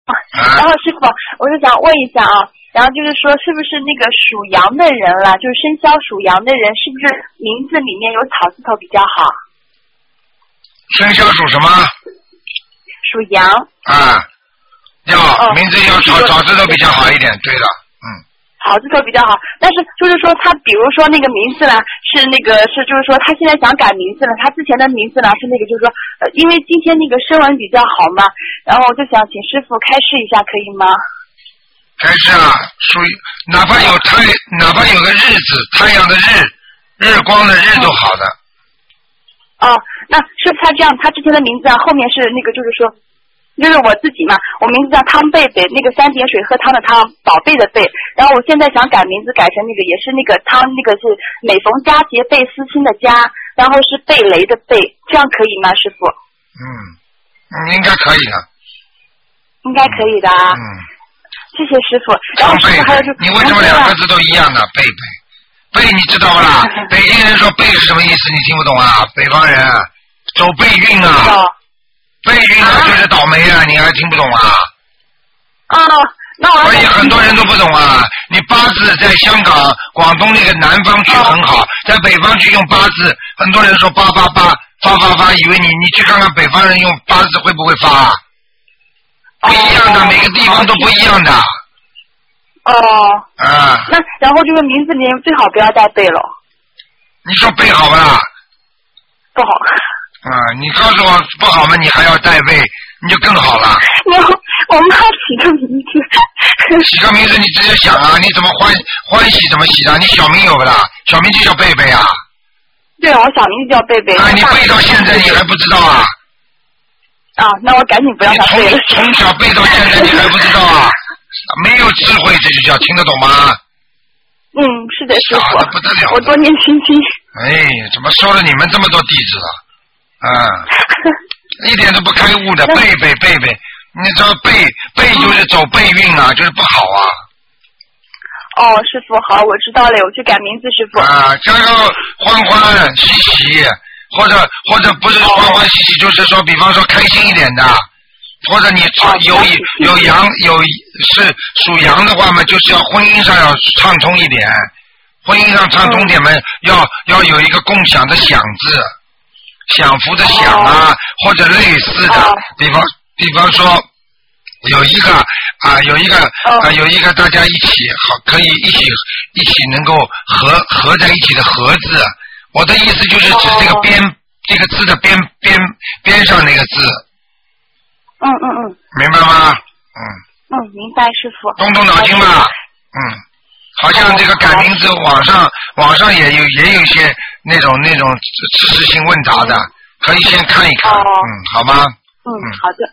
然后师傅，我就想问一下啊，然后就是说，是不是那个属羊的人啦，就是生肖属羊的人，是不是名字里面有草字头比较好？ 生肖属什么？ 属羊。 啊，名字要草字头比较好一点，对的， 草字头比较好，但是就是说他比如说那个名字呢是就是说他现在想改名字了，他之前的名字呢是那个就是说因为今天那个声纹比较好嘛，然后我就想请师傅开示一下，可以吗？ 开示啊，属于哪怕有个日子，太阳的日光的日都好的。 哦，那是他这样，他之前的名字啊后面是那个就是说。就是我自己嘛，我名字叫汤贝贝，那个3点水喝汤的汤，宝贝的贝。然后我现在想改名字，改成那个也是那个汤，那个是每逢佳节倍思亲的佳，然后是贝雷的贝，这样可以吗，师傅？ 应该可以的。 应该可以的啊。谢谢师傅。然后师傅还有就你为什么2个字都一样的？贝贝，贝你知道不啦？北京人说贝是什么意思？你听不懂啊？北方人走背运啊。背运啊，就是倒霉啊！你还听不懂啊？ 那我所以很多人都不懂啊。你八字在香港、广东那个南方区很好，在北方区用八字，很多人说888发，以为你去看看北方人用八字会不会发？不一样的，每个地方都不一样的。 那然后这个名字里面最好不要带贝了。 你说贝好不啦？ 不好。 你告诉我不好吗？你还要带背，你就更好了。 我妈起个名字。 起个名字你直接想啊，你怎么欢喜怎么喜的？你小名有不啦？小名就叫贝贝啊。 对，我小名就叫贝贝。 你背到现在你还不知道啊？ 那我赶紧不要他背了。 从小背到现在你还不知道啊？没有智慧，这就叫听得懂吗？ 是的，师傅。 傻得不得了。 我多念心经。 怎么收了你们这么多弟子了？一点都不开悟的，贝贝，你知道背就是走背运啊，就是不好啊。 师傅好，我知道了，我去改名字，师傅。 叫做欢欢喜喜，或者不是欢欢喜喜，就是说，比方说开心一点的，或者你有阳是属羊的话嘛，就是要婚姻上要畅通一点，婚姻上畅通点嘛，要有一个共享的享字。享福的享啊，或者类似的，比方说有一个大家一起可以一起能够合在一起的合字。我的意思就是指这个这个字的边上那个字。明白吗？ 明白，师傅。 动脑筋吧。好像这个改名字，网上也有一些那种知识性问答的，可以先看一看。好吗？ 好的。